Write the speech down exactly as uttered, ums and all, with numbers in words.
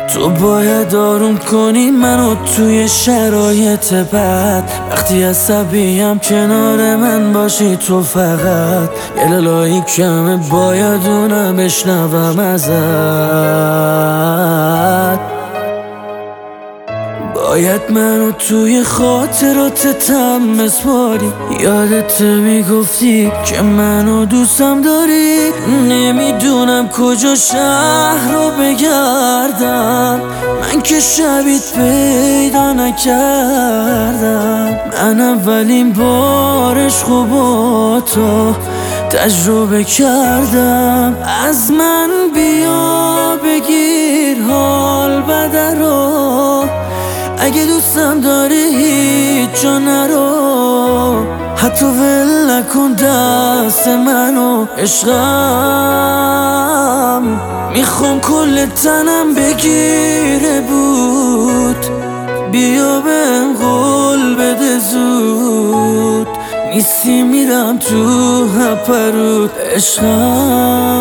تو باید آروم کنی منو توی شرایط بد. وقتی عصبیم کنار من باشی تو فقط. یه لالایی کمه باید اونم بشنوم ازت. باید منو توی خاطراتتم بسپاری. یادت میگفتی که منو دوستم داری. نمیدونم کجا شهر رو بگردم، من که شبیت پیدا نکردم. من اولین بارش خوب با تو تجربه کردم. از من بیا بگیر حال بده رو، اگه دوستم داری هیچ جا نرو. حتی ول نکن دست منو عشقم، میخوام کل تنم بگیره بود. بیا بهم قول بده زود، نیستی میرم تو هپرود عشقم.